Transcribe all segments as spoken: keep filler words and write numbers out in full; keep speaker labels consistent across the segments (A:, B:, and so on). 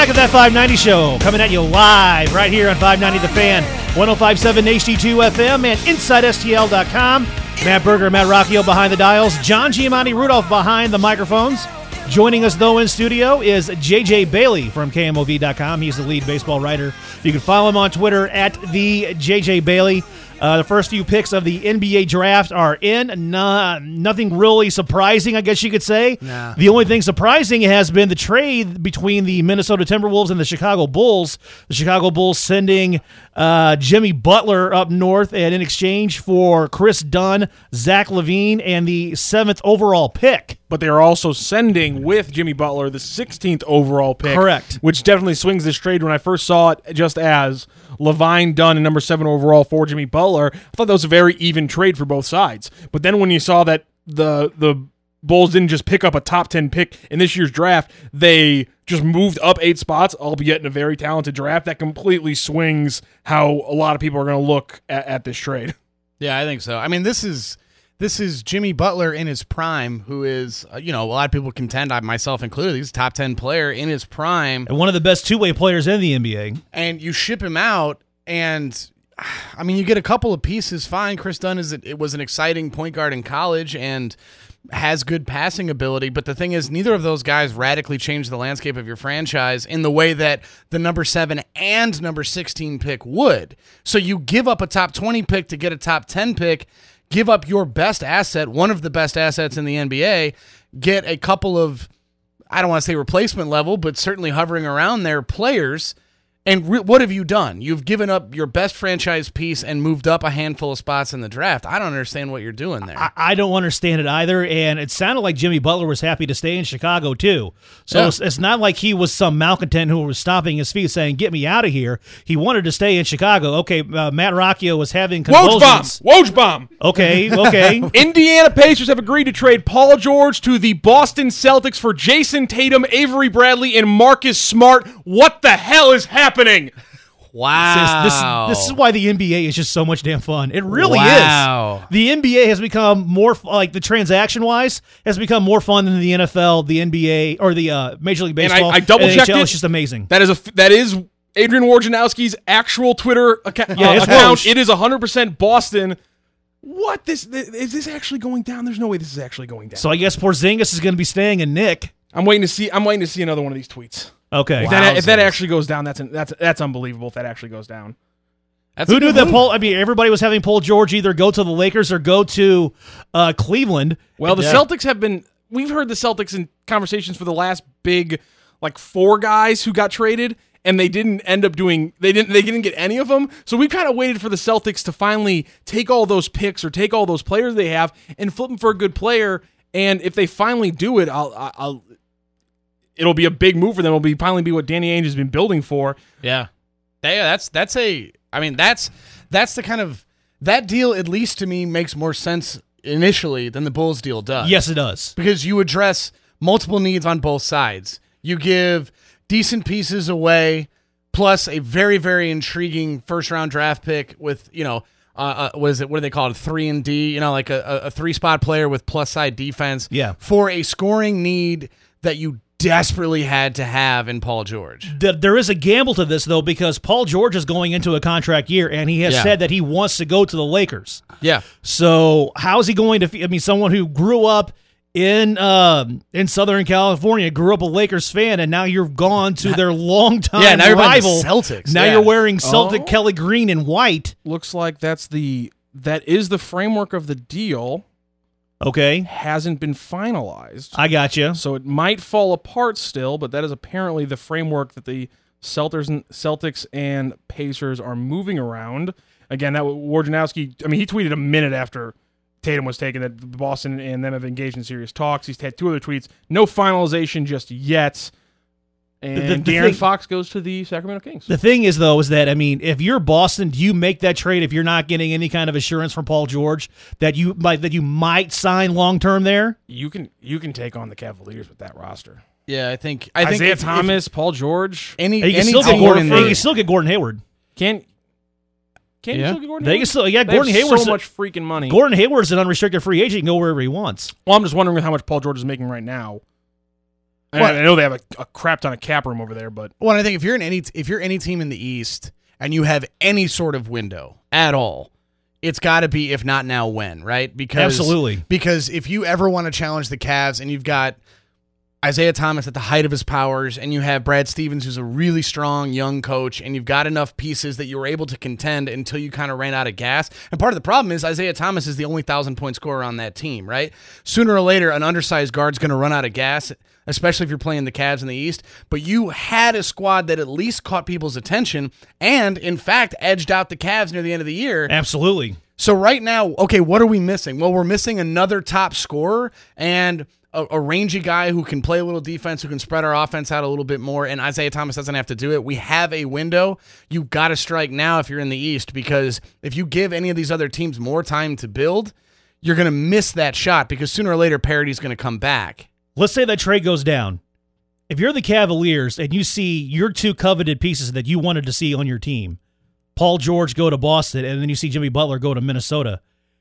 A: back at that five ninety show, coming at you live right here on five ninety The Fan, one oh five point seven H D two F M, and inside S T L dot com. Matt Berger, Matt Rocchio behind the dials, John Giamatti Rudolph behind the microphones. Joining us, though, in studio is J J Bailey from K M O V dot com. He's the lead baseball writer. You can follow him on Twitter at the J J Bailey. Uh, the first few picks of the N B A draft are in. Nah, nothing really surprising, I guess you could say.
B: Nah.
A: The only thing surprising has been the trade between the Minnesota Timberwolves and the Chicago Bulls. The Chicago Bulls sending uh, Jimmy Butler up north, and in exchange for Chris Dunn, Zach LaVine, and the seventh overall pick.
C: But they are also sending with Jimmy Butler the sixteenth overall pick.
A: Correct.
C: Which definitely swings this trade. When I first saw it just as LaVine Dunn and number seven overall for Jimmy Butler, I thought that was a very even trade for both sides. But then when you saw that the the Bulls didn't just pick up a top ten pick in this year's draft, they just moved up eight spots, albeit in a very talented draft, that completely swings how a lot of people are going to look at, at this trade.
B: Yeah, I think so. I mean, this is this is Jimmy Butler in his prime, who is, uh, you know, a lot of people contend, I myself included, he's a top ten player in his prime.
A: And one of the best two-way players in the N B A.
B: And you ship him out, and, I mean, you get a couple of pieces, fine. Chris Dunn, is it was an exciting point guard in college and has good passing ability, but the thing is, neither of those guys radically change the landscape of your franchise in the way that the number seven and number sixteen pick would. So you give up a top twenty pick to get a top ten pick, give up your best asset, one of the best assets in the N B A, get a couple of, I don't want to say replacement level, but certainly hovering around there players. And re- what have you done? You've given up your best franchise piece and moved up a handful of spots in the draft. I don't understand what you're doing there.
A: I, I don't understand it either, and it sounded like Jimmy Butler was happy to stay in Chicago, too. So
B: Yeah.
A: it's, it's not like he was some malcontent who was stomping his feet saying, get me out of here. He wanted to stay in Chicago. Okay, uh, Matt Rocchio was having convulsions.
C: Woj bomb! Woj bomb!
A: Okay, okay.
C: Indiana Pacers have agreed to trade Paul George to the Boston Celtics for Jason Tatum, Avery Bradley, and Marcus Smart. What the hell is happening?
B: Wow.
A: This, this, this is why the N B A is just so much damn fun. It really
B: Wow.
A: is. The N B A has become more, like the transaction-wise, has become more fun than the N F L, the N B A, or the uh, Major League
C: And
A: Baseball.
C: I, I double-checked
A: N H L.
C: it.
A: It's just amazing.
C: That is a that is Adrian Wojnarowski's actual Twitter account.
A: Yeah,
C: uh,
A: it's
C: account.
A: Woj.
C: It is one hundred percent Boston. What? This, this is this actually going down? There's no way this is actually going down.
A: So I guess Porzingis is going to be staying in Nick.
C: I'm waiting to see. I'm waiting to see another one of these tweets.
A: Okay.
C: If that, if that
B: Wowzers.
C: actually goes down, that's that's that's unbelievable. If that actually goes down.
B: That's
A: Who
B: a
A: knew
B: good
A: that
B: move.
A: Paul? I mean, everybody was having Paul George either go to the Lakers or go to uh, Cleveland.
C: Well, the
B: Yeah.
C: Celtics have been. We've heard the Celtics in conversations for the last big, like four guys who got traded, and they didn't end up doing. They didn't. They didn't get any of them. So we kind of waited for the Celtics to finally take all those picks or take all those players they have and flip them for a good player. And if they finally do it, I'll. I'll it'll be a big move for them. It'll be finally be what Danny Ainge has been building for.
B: Yeah. Yeah, that's that's a I mean that's that's the kind of that deal, at least to me, makes more sense initially than the Bulls deal does.
A: Yes, it does.
B: Because you address multiple needs on both sides. You give decent pieces away, plus a very, very intriguing first round draft pick with, you know, uh, uh, what is it? What do they call it? Three and D, you know, like a, a three spot player with plus side defense.
A: Yeah.
B: For a scoring need that you desperately had to have in Paul George.
A: Th- There is a gamble to this, though, because Paul George is going into a contract year, and he has
B: Yeah.
A: said that he wants to go to the Lakers.
B: Yeah.
A: So how is he going to? I mean, someone who grew up in um, in Southern California, grew up a Lakers fan, and now you're gone to their longtime
B: Yeah, now you're buying the
A: rival
B: Celtics.
A: Now
B: Yeah.
A: you're wearing Celtic
C: Oh.
A: Kelly green and white.
C: Looks like that's the that is the framework of the deal.
A: Okay,
C: Hasn't been finalized.
A: I got you.
C: So it might fall apart still, but that is apparently the framework that the Celtics and, Celtics and Pacers are moving around. Again, that Wojnarowski, I mean, he tweeted a minute after Tatum was taken that Boston and them have engaged in serious talks. He's had two other tweets. No finalization just yet. And
A: The- the- the
C: De'Aaron
A: thing-
C: Fox goes to the Sacramento Kings.
A: The thing is, though, is that, I mean, if you're Boston, do you make that trade if you're not getting any kind of assurance from Paul George that you might that you might sign long term there?
C: You can you can take on the Cavaliers with that roster.
B: Yeah, I think I think
C: Isaiah
B: if- if
C: Thomas, Paul George.
B: any
A: They can
B: any
A: still get
B: team
A: Gordon.
B: in
A: They
B: the-
A: can still get Gordon Hayward.
C: Can can
B: Yeah.
C: you still get Gordon
A: They
C: Hayward?
A: can still, yeah.
C: They
A: Gordon
C: have
A: Hayward's
C: so much freaking money.
A: Gordon Hayward's an unrestricted free agent. He can go wherever he wants.
C: Well, I'm just wondering how much Paul George is making right now. And
B: Well,
C: I know they have a, a crap ton of cap room over there, but
B: Well, I think if you're in any if you're any team in the East and you have any sort of window at all, it's got to be if not now when, right? Because
A: Absolutely.
B: Because if you ever want to challenge the Cavs and you've got Isaiah Thomas at the height of his powers and you have Brad Stevens who's a really strong young coach and you've got enough pieces that you were able to contend until you kind of ran out of gas. And part of the problem is Isaiah Thomas is the only one thousand point scorer on that team, right? Sooner or later an undersized guard's going to run out of gas, especially if you're playing the Cavs in the East. But you had a squad that at least caught people's attention and, in fact, edged out the Cavs near the end of the year.
A: Absolutely.
B: So right now, okay, what are we missing? Well, we're missing another top scorer and a, a rangy guy who can play a little defense, who can spread our offense out a little bit more, and Isaiah Thomas doesn't have to do it. We have a window. You've got to strike now if you're in the East, because if you give any of these other teams more time to build, you're going to miss that shot because sooner or later parity's going to come back.
A: Let's say that trade goes down. If you're the Cavaliers and you see your two coveted pieces that you wanted to see on your team, Paul George go to Boston, and then you see Jimmy Butler go to Minnesota,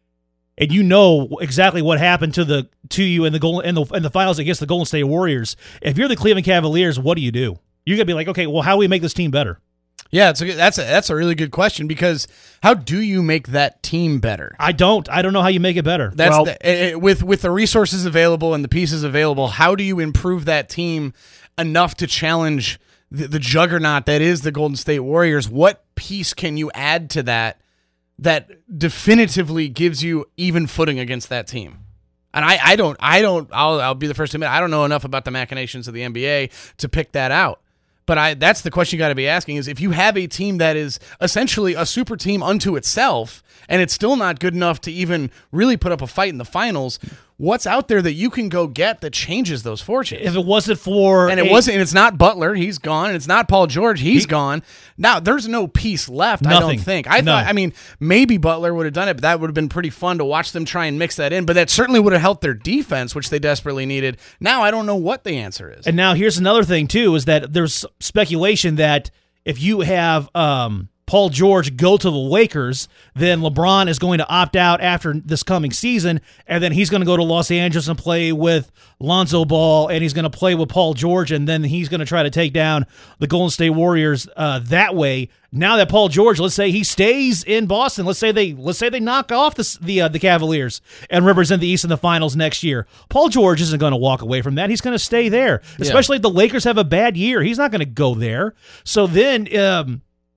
A: and you know exactly what happened to the to you in the goal in the in the finals against the Golden State Warriors. If you're the Cleveland Cavaliers, what do you do? You're gonna be like, okay, well, how do we make this team better?
B: Yeah, it's a, that's a, that's a really good question, because how do you make that team better?
A: I don't. I don't know how you make it better.
B: That's
C: Well-
B: the, uh, with with the resources available and the pieces available. How do you improve that team enough to challenge the, the juggernaut that is the Golden State Warriors? What piece can you add to that that definitively gives you even footing against that team? And I, I don't I don't I'll I'll be the first to admit I don't know enough about the machinations of the N B A to pick that out. But I that's the question you got to be asking, is if you have a team that is essentially a super team unto itself and it's still not good enough to even really put up a fight in the finals, what's out there that you can go get that changes those fortunes?
A: If it wasn't for
B: And it
A: a-
B: wasn't, and it's not Butler, he's gone, and it's not Paul George, he's
A: He-
B: gone. Now there's no piece left, I
A: Nothing.
B: don't think. I
A: No.
B: thought I mean, maybe Butler would have done it, but that would have been pretty fun to watch them try and mix that in. But that certainly would have helped their defense, which they desperately needed. Now I don't know what the answer is.
A: And now here's another thing too, is that there's speculation that if you have um, Paul George go to the Lakers, then LeBron is going to opt out after this coming season, and then he's going to go to Los Angeles and play with Lonzo Ball, and he's going to play with Paul George, and then he's going to try to take down the Golden State Warriors uh, that way. Now that Paul George, let's say he stays in Boston, let's say they let's say they knock off the the, uh, the Cavaliers and represent the East in the finals next year. Paul George isn't going to walk away from that. He's going to stay there, especially if the Lakers have a bad year. He's not going to go there. So then, um,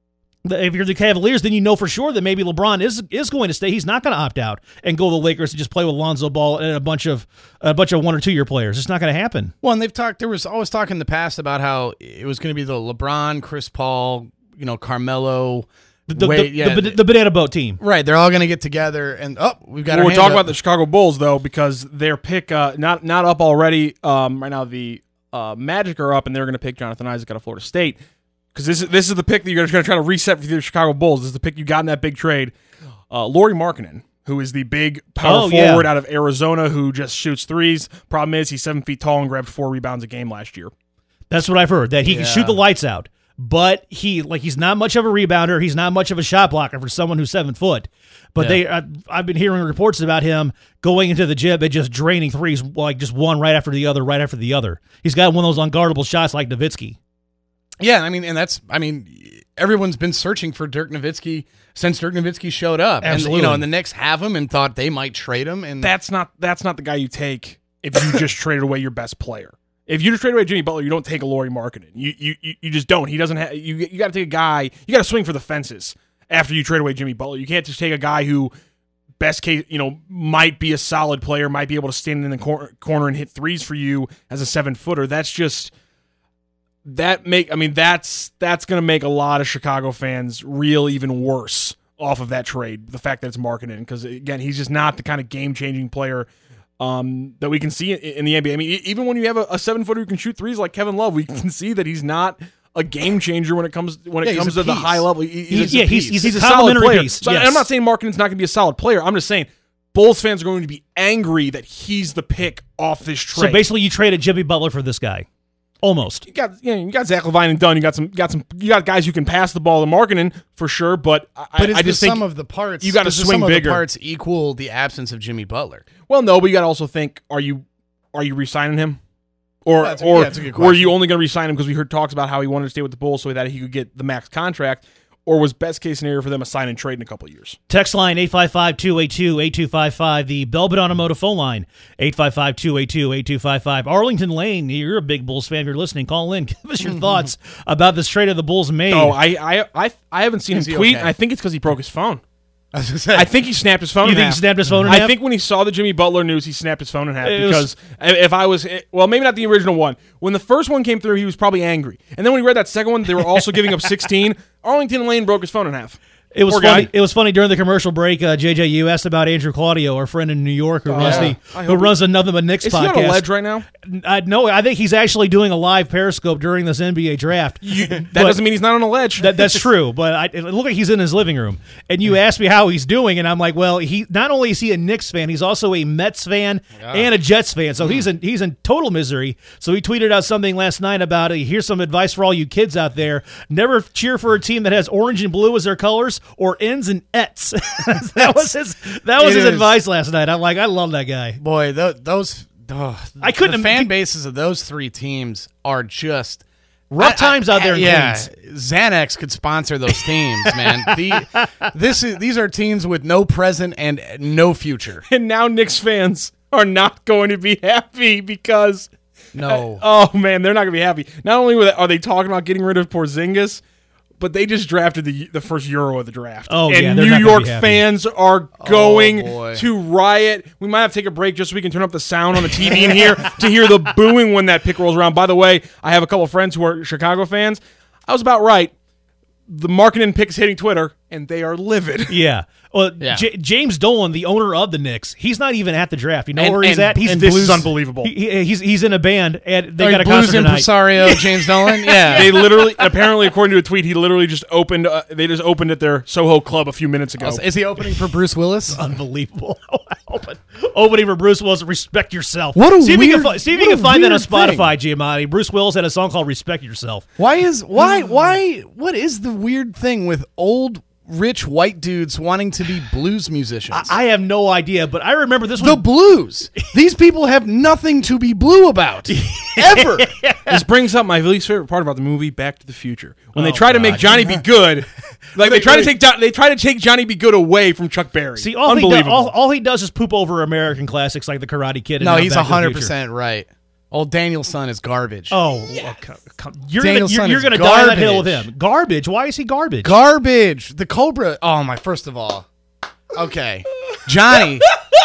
A: if you're the Cavaliers, then you know for sure that maybe LeBron is is going to stay. He's not going to opt out and go to the Lakers and just play with Lonzo Ball and a bunch of a bunch of one or two year players. It's not going to happen.
B: Well, and they've talked. There was always talk in the past about how it was going to be the LeBron, Chris Paul, you know, Carmelo,
A: The, the,
B: Wade,
A: the,
B: yeah,
A: the, the banana boat team.
B: right. They're all going to get together, and oh, we've got.
C: Well,
B: our
C: we're
B: hand
C: talking
B: up.
C: about the Chicago Bulls, though, because their pick uh, not not up already. Um, right now, the uh, Magic are up, and they're going to pick Jonathan Isaac out of Florida State, because this is this is the pick that you're going to try to reset for the Chicago Bulls. This is the pick you got in that big trade. Uh, Lauri Markkanen, who is the big power
A: Oh, yeah.
C: forward out of Arizona who just shoots threes. Problem is, he's seven feet tall and grabbed four rebounds a game last year.
A: That's what I've heard, that he
B: Yeah.
A: can shoot the lights out. But he like he's not much of a rebounder. He's not much of a shot blocker for someone who's seven foot. But
B: Yeah.
A: they, I, I've been hearing reports about him going into the gym and just draining threes, like just one right after the other, right after the other. He's got one of those unguardable shots like Nowitzki.
B: Yeah, I mean, and that's, I mean, everyone's been searching for Dirk Nowitzki since Dirk Nowitzki showed up.
A: Absolutely.
B: And, you know, and the Knicks have him and thought they might trade him. And
C: That's not that's not the guy you take if you just traded away your best player. If you just trade away Jimmy Butler, you don't take a Lauri Markkanen. You you you you just don't. He doesn't have. You you got to take a guy. You got to swing for the fences after you trade away Jimmy Butler. You can't just take a guy who, best case, you know, might be a solid player, might be able to stand in the cor- corner and hit threes for you as a seven footer. That's just that make. I mean, that's that's going to make a lot of Chicago fans real even worse off of that trade. The fact that it's Markkanen, because again, he's just not the kind of game changing player Um, that we can see in, in the N B A. I mean, e- even when you have a, a seven footer who can shoot threes like Kevin Love, we can see that he's not a game changer when it comes when it
B: Yeah, he's
C: comes
B: a
C: to the
B: piece.
C: high level. He-
A: He's-
C: a
A: yeah, he's-
C: piece.
A: he's a
C: solid
A: complimentary
C: player.
A: piece,
C: So
A: yes.
C: I'm not saying Markkanen's not going to be a solid player. I'm just saying Bulls fans are going to be angry that he's the pick off this trade.
A: So basically, you traded Jimmy Butler for this guy, almost.
C: you got you, know, you got Zach LaVine and Dunn. You got some got some you got guys who can pass the ball to Markkanen for sure. But I,
B: But is
C: I
B: the
C: just think
B: sum of the parts,
C: you gotta
B: does the
C: swing
B: sum of
C: bigger.
B: the parts equal the absence of Jimmy Butler?
C: well, no, but you got to also think: Are you are you re-signing him? Or
B: That's a-
C: or
B: yeah, that's a good
C: were
B: question.
C: you only going to re-sign him because we heard talks about how he wanted to stay with the Bulls so that he could get the max contract? Or was best case scenario for them a sign and trade in a couple of years?
A: Text line eight five five, two eight two, eight two five five. The Belbit Automotive phone line, eight five five, two eight two, eight two five five. Arlington Lane, you're a big Bulls fan. If you're listening, call in. Give us your thoughts about this trade of the Bulls made.
C: Oh, I I I, I haven't seen
B: Is
C: him
B: he
C: tweet.
B: okay?
C: I think it's because he broke his phone.
B: I was gonna say,
C: I think he snapped his phone
A: you
C: in
A: think
C: half.
A: he snapped his phone in
C: I
A: half?
C: think when he saw the Jimmy Butler news, he snapped his phone in half
A: It was-
C: because if I was, well, maybe not the original one. When the first one came through, he was probably angry. And then when he read that second one, they were also giving up sixteen. Arlington Lane broke his phone in half.
A: It was
C: Poor
A: funny.
C: guy.
A: It was funny during the commercial break. Uh, J J, you asked about Andrew Claudio, our friend in New York, who runs
C: yeah.
A: the
C: I
A: who
C: hope
A: runs the Nothing But Knicks
C: Is he
A: podcast.
C: on a ledge right now?
A: I no, I think he's actually doing a live Periscope during this N B A draft.
C: That
A: But-
C: doesn't mean he's not on a ledge.
A: That, that's true, but I, it looked like he's in his living room. And you asked me how he's doing, and I'm like, well, he not only is he a Knicks fan, he's also a Mets fan and a Jets fan. So he's in he's in total misery. So he tweeted out something last night about it. Here's some advice for all you kids out there: never cheer for a team that has orange and blue as their colors, or ends and ets. that was his that was
B: It
A: his
B: is.
A: advice last night. I'm like, I love that guy.
B: boy, th- those. Oh,
A: I couldn't
B: The fan
A: im-
B: bases of those three teams are just
A: Rough
B: I-
A: times
B: I-
A: out there in
B: Yeah,
A: Queens.
B: Xanax could sponsor those teams, man. The, this is these are teams with no present and no future.
C: and now Knicks fans are not going to be happy because
B: No.
C: oh man, they're not going to be happy. Not only were they, are they talking about getting rid of Porzingis, but they just drafted the the first Euro of the draft.
A: Oh,
C: and
A: yeah, they're
C: New
A: not gonna
C: York
A: be happy.
C: fans are going
B: boy.
C: to riot. We might have to take a break just so we can turn up the sound on the T V in here to hear the booing when that pick rolls around. By the way, I have a couple friends who are Chicago fans. I was about right. The Markkanen pick is hitting Twitter, and they are livid.
A: Yeah. Well,
B: Yeah.
A: J- James Dolan, the owner of the Knicks, he's not even at the draft. You know
B: And-
A: where he's
B: and-
A: at? He's
B: and
C: This
B: Blues-
C: is unbelievable.
A: he, he- he's he's in a band, and they
B: Oh,
A: got a
B: Blues
A: concert tonight.
B: impresario James Dolan. Yeah.
C: They literally, apparently, according to a tweet, he literally just opened. Uh, they just opened at their Soho club a few minutes ago.
B: Is he opening for Bruce Willis?
A: Unbelievable. Open, opening for Bruce Willis, Respect Yourself.
B: What a
A: see if you
B: weird-
A: can, fi- see if
B: what
A: you
B: a
A: can find that on
B: weird
A: Spotify, Giamatti. Bruce Willis had a song called Respect Yourself.
B: Why is why why what is the weird thing with old rich white dudes wanting to be blues musicians?
A: I have no idea, but I remember this was
B: the blues. These people have nothing to be blue about ever.
C: This brings up my least favorite part about the movie Back to the Future when they
A: Oh,
C: try to make
A: God.
C: Johnny Be Good, like they
B: They-
C: try to
B: they-
C: take Jo- they try to take Johnny Be Good away from Chuck Berry.
A: See, all he, does,
C: Unbelievable.
A: all, all he does is poop over American classics like The Karate Kid. And
B: No,
A: now
B: he's
A: Back to the
B: one hundred
A: Future.
B: percent right. Old Daniel-son is garbage.
A: Oh, well, come- come- you're
B: Daniel
A: gonna, you're,
B: Son
A: you're
B: is
A: gonna die on that hill with
B: garbage.
A: him. Garbage. Why is he garbage?
B: Garbage. The Cobra. Oh my! First of all, okay, Johnny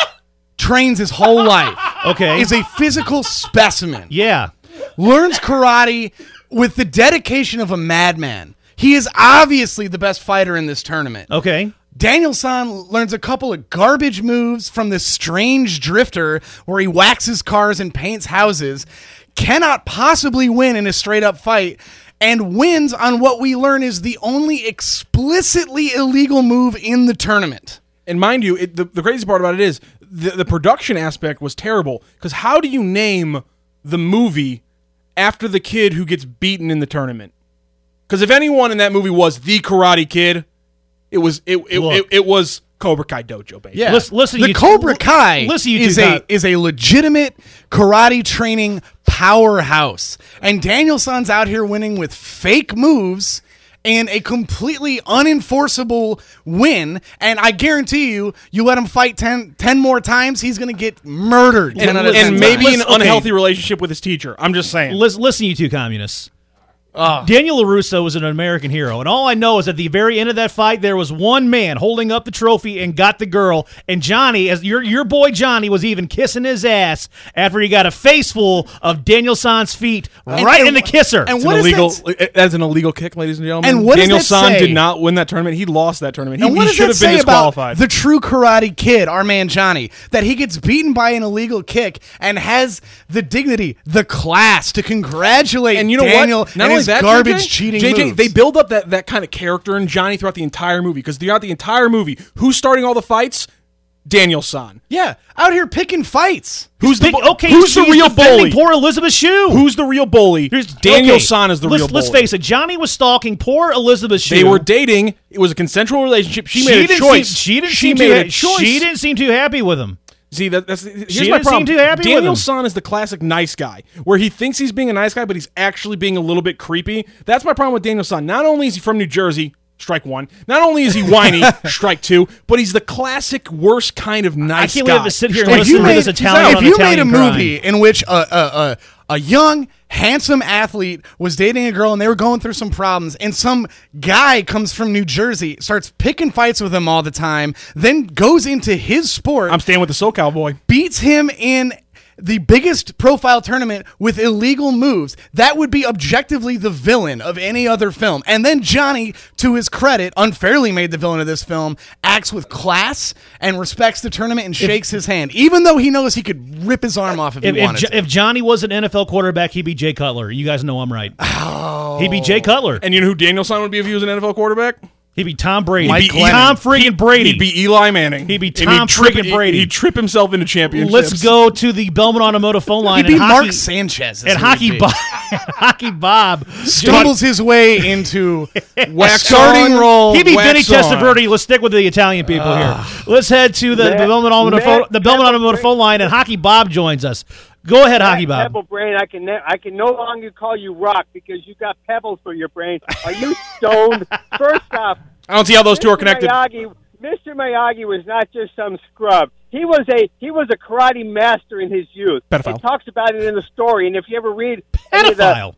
B: trains his whole life.
A: Okay.
B: Is a physical specimen.
A: yeah.
B: Learns karate with the dedication of a madman. He is obviously the best fighter in this tournament.
A: Okay.
B: Daniel-san learns a couple of garbage moves from this strange drifter where he waxes cars and paints houses, cannot possibly win in a straight-up fight, and wins on what we learn is the only explicitly illegal move in the tournament.
C: And mind you, it, the, the crazy part about it is the, the production aspect was terrible. Because how do you name the movie after the kid who gets beaten in the tournament? Because if anyone in that movie was the Karate Kid, it was it it,
A: Look.
C: it, it was Cobra Kai Dojo, baby.
B: Yeah,
A: Listen- listen,
B: the
A: you-
B: Cobra Kai
A: listen, you
B: is
A: two
B: a
A: guys.
B: is a legitimate karate training powerhouse, and Daniel-san's out here winning with fake moves and a completely unenforceable win. And I guarantee you, you let him fight ten, ten more times, he's going to get murdered. ten
C: And,
B: out of ten
C: and maybe
B: times.
C: an
A: Listen, okay.
C: unhealthy relationship with his teacher. I'm just saying.
A: Listen, listen, you two communists.
B: Oh.
A: Daniel LaRusso was an American hero, and all I know is at the very end of that fight, there was one man holding up the trophy and got the girl, and Johnny, as your your boy Johnny, was even kissing his ass after he got a face full of Daniel San's feet right
B: and
A: in the
B: wh-
A: kisser.
B: and
C: It's
B: what
C: an
B: is
C: illegal.
B: that-
C: That's an illegal kick, ladies and gentlemen.
B: And what does
C: Daniel
B: that
C: San
B: say?
C: did not win that tournament. He lost that tournament. He,
B: And what
C: he
B: does
C: should
B: that
C: have been
B: say about
C: disqualified.
B: the true Karate Kid, our man Johnny, that he gets beaten by an illegal kick and has the dignity, the class to congratulate
C: and you know
B: Daniel
C: what? Not
B: and
C: only
B: his
C: that,
B: garbage
C: J J,
B: cheating
C: J J,
B: moves.
C: they build up that, that kind of character in Johnny throughout the entire movie because throughout the entire movie, who's starting all the fights? Daniel San.
B: yeah, out here picking fights.
C: Who's the
A: Big-
C: bu-
A: okay,
C: Who's the
A: she's
C: real
A: defending
C: bully?
A: Poor Elizabeth Shue.
C: Who's the real bully?
A: Here's-
C: Daniel
A: okay,
C: San is the
A: let's,
C: real bully.
A: Let's face it, Johnny was stalking poor Elizabeth Shue.
C: They were dating. It was a consensual relationship. She, made a
A: didn't
C: choice.
A: Seem, she didn't
C: she
A: seem
C: made
A: too
C: a
A: ha-
C: choice.
A: She didn't seem too happy with him.
C: See, that, that's here's
A: She
C: my
A: didn't
C: problem.
A: seem too happy with
C: Daniel
A: him.
C: San is the classic nice guy, where he thinks he's being a nice guy, but he's actually being a little bit creepy. That's my problem with Daniel San. Not only is he from New Jersey, strike one. Not only is he whiny, strike two, but he's the classic worst kind of nice
A: I can't
C: guy.
A: wait to sit here and
B: If
A: listen
B: you
A: to
B: made,
A: this Italian
B: if
A: on
B: you
A: Italian
B: made a
A: crime.
B: movie in which a, a, a, a young, handsome athlete was dating a girl and they were going through some problems, and some guy comes from New Jersey, starts picking fights with him all the time, then goes into his sport,
C: I'm staying with the SoCal boy.
B: beats him in the biggest profile tournament with illegal moves, that would be objectively the villain of any other film. And then Johnny, to his credit, unfairly made the villain of this film, acts with class and respects the tournament and shakes his hand, even though he knows he could rip his arm off if,
A: If,
B: he
A: if,
B: wanted
A: Jo-
B: to.
A: if Johnny was an N F L quarterback, he'd be Jay Cutler. You guys know I'm right.
B: Oh.
A: He'd be Jay Cutler.
C: And you know who Daniel San would be if he was an N F L quarterback?
A: He'd be Tom Brady.
B: Mike
A: He'd be
B: Glennon.
A: Tom friggin' Brady.
C: He'd be Eli Manning.
A: He'd be
C: And
A: Tom
C: trip-
A: friggin' Brady.
C: He'd trip himself into championships.
A: Let's go to the Belmont Automotive phone line.
B: He'd be
A: and
B: Mark
A: hockey,
B: Sanchez. is
A: and
B: who
A: hockey
B: he'd be.
A: Bob. Hockey Bob
B: Stumbles his way into
C: Wax
B: starting
C: on,
B: role.
A: He'd be
C: wax
A: Vinny
C: on.
A: Testaverde. Let's stick with the Italian people here. Let's head to the, the
D: Matt-
A: Belmont Automotive
D: Matt-
A: phone, the Belmont
D: Matt-
A: Automotive phone line, and Hockey Bob joins us. Go ahead, Hockey Bob.
D: Pebble brain, I can ne- I can no longer call you Rock because you got pebbles for your brain. Are you stoned? First off,
C: I don't see how those two are
D: Mister
C: connected.
D: Miyagi, Mister Miyagi was not just some scrub. He was a he was a karate master in his youth.
C: Pedophile.
D: It talks about it in the story, and if you ever read any of the-
A: Pedophile.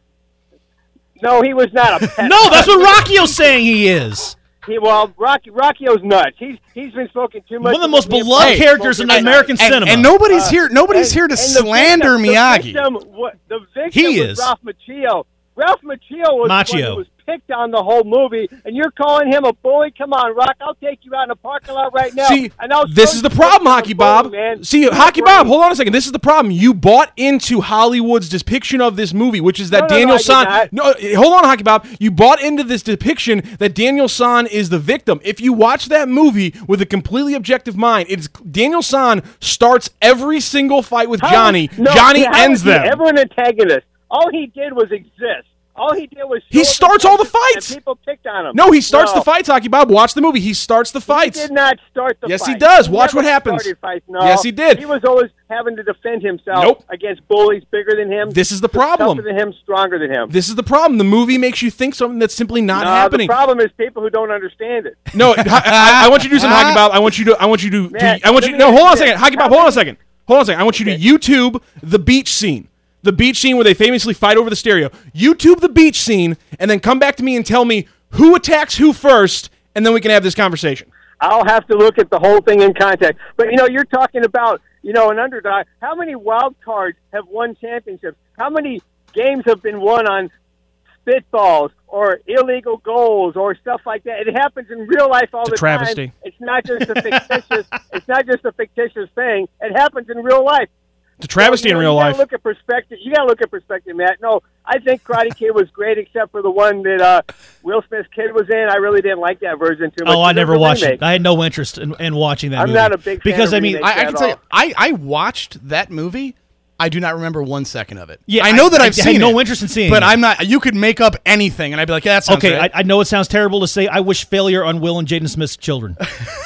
D: no, he was not a pedophile.
A: No, that's what Rockio's saying he is.
D: He, well, Rocky Rockio's nuts. He's he's been smoking too much.
A: One of the most
D: Me and
A: beloved
D: Frank
A: characters in
D: smoking
A: American
D: tonight.
A: cinema.
B: And nobody's
D: Uh,
B: here. Nobody's
D: And-
B: here to
D: and the
B: slander
D: victim,
B: Miyagi.
D: The victim, what, the victim
A: He
D: was
A: is.
D: Ralph Macchio. Ralph Macchio was the one
A: Macchio.
D: who was picked on the whole movie, and you're calling him a bully? Come on, Rock. I'll take you out in the parking lot right now.
C: See,
D: and I'll
C: this
D: show
C: is
D: you
C: the problem,
D: what
C: Hockey
D: a bully,
C: Bob.
D: man.
C: See,
D: You're
C: Hockey
D: great.
C: Bob, hold on a second. This is the problem. You bought into Hollywood's depiction of this movie, which is that
D: No, no, no,
C: Daniel
D: I did
C: San.
D: not.
C: No, hold on, Hockey Bob. You bought into this depiction that Daniel San is the victim. If you watch that movie with a completely objective mind, it's Daniel San starts every single fight with
D: How
C: Johnny.
D: was- no,
C: Johnny
D: how
C: ends
D: was he
C: them.
D: ever an antagonist? All he did was exist. All he did was
C: He
D: show up
C: starts
D: and
C: all the
D: fight,
C: fights.
D: And people picked on him.
C: No, he starts
D: No.
C: the fights, Hockey Bob. Watch the movie. He starts the fights.
D: He did not start the
C: Yes, he
D: fight.
C: does. Watch
D: never
C: what happens.
D: started fights. No.
C: Yes, he did.
D: He was always having to defend himself
C: Nope.
D: against bullies bigger than him.
C: This is the problem.
D: Tougher than him, stronger than him.
C: This is the problem. The movie makes you think something that's simply not
D: no,
C: happening.
D: The problem is people who don't understand it.
C: No, I, I, I want you to do some Hockey Bob. I want you to. I want you to.
D: Man,
C: to I want
D: let
C: you.
D: me
C: No,
D: ask
C: hold on a
D: you
C: second.
D: this.
C: Hockey Bob.
D: How
C: Hold on a
D: many-
C: second. Hold on a second. I want you to YouTube the beach scene. The beach scene where they famously fight over the stereo. YouTube the beach scene, and then come back to me and tell me who attacks who first, and then we can have this conversation.
D: I'll have to look at the whole thing in context. But, you know, you're talking about, you know, an underdog. How many wild cards have won championships? How many games have been won on spitballs or illegal goals or stuff like that? It happens in real life all
C: It's a
D: the
C: travesty.
D: time. It's not just a fictitious. It's not just a fictitious thing. It happens in real life.
C: It's a travesty
D: So, you
C: in
D: know,
C: real
D: you
C: life.
D: gotta look at perspective. You got to look at perspective, Matt. No, I think Karate Kid was great, except for the one that uh, Will Smith's kid was in. I really didn't like that version too much.
A: Oh, I
D: It was
A: never
D: a
A: watched
D: remake.
A: it. I had no interest in, in watching that
D: I'm
A: movie.
D: not a big fan
A: because
D: of
A: I mean,
D: remakes.
B: I, I can
D: at
B: tell you,
D: all.
B: I, I watched that movie. I do not remember one second of it.
A: Yeah,
B: I know that
A: I-
B: I've
A: I
B: seen
A: had no
B: it,
A: interest in seeing
B: but
A: it.
B: I'm not. You could make up anything, and I'd be like, "Yeah, that sounds
A: okay,
B: right."
A: I, I know it sounds terrible to say. I wish failure on Will and Jaden Smith's children.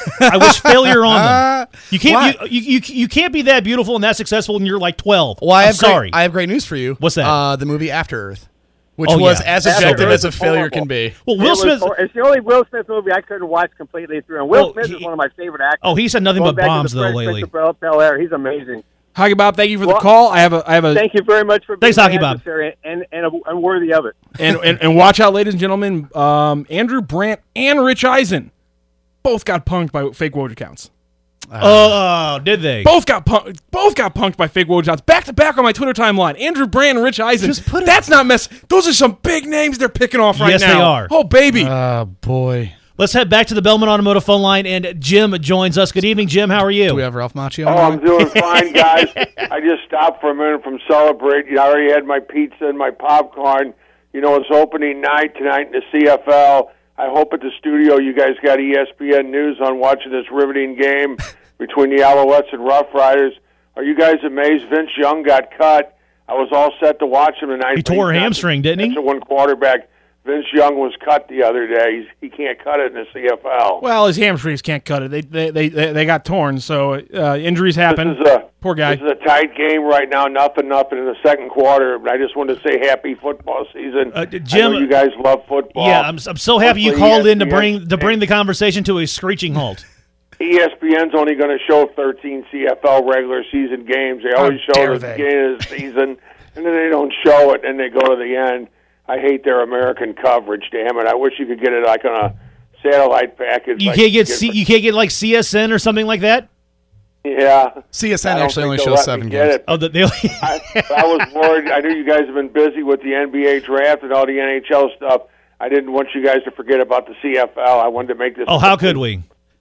A: I wish failure on them. You can't. You, you, you, you can't be that beautiful and that successful when you're like twelve.
B: well, I
A: I'm
B: have
A: sorry.
B: Great, I have great news for you.
A: What's that?
B: Uh, the movie After Earth, which
A: Oh,
B: was
A: yeah.
B: as
D: After
B: objective
D: Earth
B: as a
D: is
B: failure
D: horrible.
B: can be.
A: well,
D: It
A: Will
D: was
A: Smith.
D: hor- it's the only Will Smith movie I couldn't watch completely through. And Will
A: Well,
D: Smith
A: he-
D: is one of my favorite actors.
A: Oh, he said nothing
D: Going
A: but
D: back to
A: bombs
D: the
A: though
D: Fresh
A: lately.
D: Prince of Bel Air, he's amazing.
C: Hockey Bob, thank you for the
D: Well-
C: call. I have a. I have a.
D: Thank you very much for being
A: Thanks,
D: my
A: Hockey Bob.
D: adversary and and, and worthy of it.
C: and, and and watch out, ladies and gentlemen. Um, Andrew Brandt and Rich Eisen both got punked by fake Woj accounts.
A: Oh, did they?
C: Both got punked. Both got punked by fake Woj accounts. Back to back on my Twitter timeline. Andrew Brandt and Rich Eisen.
B: Just put it-
C: That's not mess. Those are some big names they're picking off right
A: Yes,
C: now.
A: they are.
C: Oh baby.
B: Oh boy.
A: Let's head back to the Belmont Automotive phone line, and Jim joins us. Good evening, Jim. How are you?
B: Do we have Ralph Macchio?
E: Oh, I'm doing fine, guys. I just stopped for a minute from celebrating. I already had my pizza and my popcorn. You know, it's opening night tonight in the C F L. I hope at the studio you guys got E S P N News on watching this riveting game between the Alouettes and Rough Riders. Are you guys amazed Vince Young got cut? I was all set to watch him tonight.
A: He
E: but
A: tore a
E: he's not
A: hamstring,
E: the
A: didn't he?
E: That's a one quarterback. Vince Young was cut the other day. He's, he can't cut it in the C F L.
C: Well, his hamstrings can't cut it. They they they, they, they got torn, so uh, injuries happen.
E: This is a,
C: Poor guy.
E: This is a tight game right now, nothing, nothing in the second quarter. I just wanted to say happy football season.
A: Uh, Jim,
E: I know you guys love football.
A: Yeah, I'm, I'm so happy you
E: Hopefully
A: called in to
E: E S P N
A: bring to bring the conversation to a screeching halt.
E: E S P N's only going to show thirteen C F L regular season games. They always
C: How
E: show
C: dare
E: it at the
C: they.
E: beginning of the season, and then they don't show it, and they go to the end. I hate their American coverage. Damn it! I wish you could get it like on a satellite package.
A: You
E: like
A: can't get
E: you
A: C, you can't get like C S N or something like that.
E: Yeah,
B: C S
E: I
B: N
E: don't
B: actually
E: think
B: only
E: they'll
B: shows
E: let
B: seven
E: me get
B: games.
E: it.
A: Oh, the, they,
E: I, I was worried. I knew you guys have been busy with the N B A draft and all the N H L stuff. I didn't want you guys to forget about the C F L. I wanted to make this.
A: oh, how could we?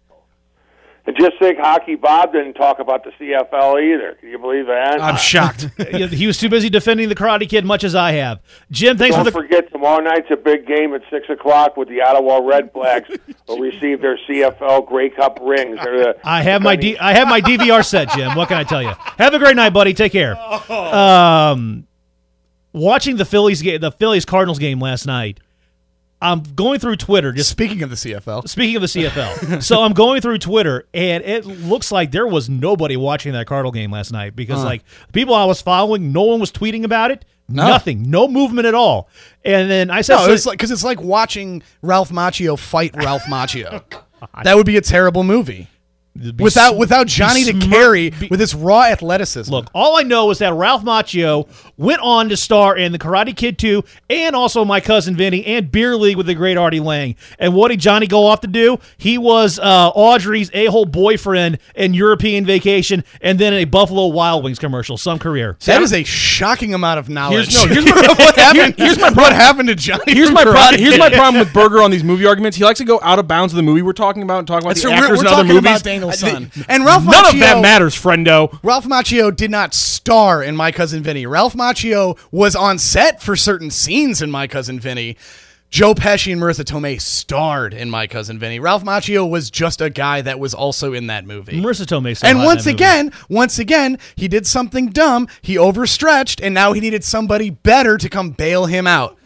E: And just think, Hockey Bob didn't talk about the C F L either. Can you believe that?
C: I'm shocked.
A: Yeah, he was too busy defending the Karate Kid, much as I have. Jim, thanks
E: Don't
A: for the.
E: forget, tomorrow night's a big game at six o'clock with the Ottawa Red Flags will receive their C F L Grey Cup rings. They're the
A: I have my D, I have my D V R set, Jim. What can I tell you? Have a great night, buddy. Take care. Um, watching the Phillies game, the Phillies Cardinals game last night. I'm going through Twitter. Just
B: Speaking of the C F L,
A: speaking of the C F L, so I'm going through Twitter, and it looks like there was nobody watching that Cardinal game last night because,
B: Huh.
A: like, the people I was following, no one was tweeting about it.
B: No.
A: Nothing, no movement at all. And then I said,
B: no, it's like because it's like watching Ralph Macchio fight Ralph Macchio. That would be a terrible movie.
A: Be
B: Without
A: sm-
B: without
A: be
B: Johnny to
A: smart-
B: carry
A: be-
B: with his raw athleticism.
A: Look, all I know is that Ralph Macchio went on to star in The Karate Kid two and also My Cousin Vinny and Beer League with the great Artie Lang. And what did Johnny go off to do? He was uh, Audrey's a-hole boyfriend in European Vacation and then a Buffalo Wild Wings commercial, some career.
B: that is a shocking amount of knowledge.
C: Here's- no, here's my-
B: of what happened.
C: here- here's my
B: what happened to Johnny.
C: Here's
B: from
C: my
B: Karate
C: problem. Here's
B: Kid.
C: my problem with Berger on these movie arguments. He likes to go out of bounds of the movie we're talking about and talk about
B: That's
C: the
B: true.
C: actors
B: We're, we're
C: in other
B: talking
C: movies.
B: about Daniel's
C: Uh,
B: son. And Ralph
C: None
B: Macchio,
C: of that matters, friendo.
B: Ralph Macchio did not star in My Cousin Vinny. Ralph Macchio was on set for certain scenes in My Cousin Vinny. Joe Pesci and Marissa Tomei starred in My Cousin Vinny. Ralph Macchio was just a guy that was also in that movie.
A: Marissa Tomei still
B: And
A: hot in
B: once
A: that movie.
B: again, once again, he did something dumb. He overstretched, and now he needed somebody better to come bail him out.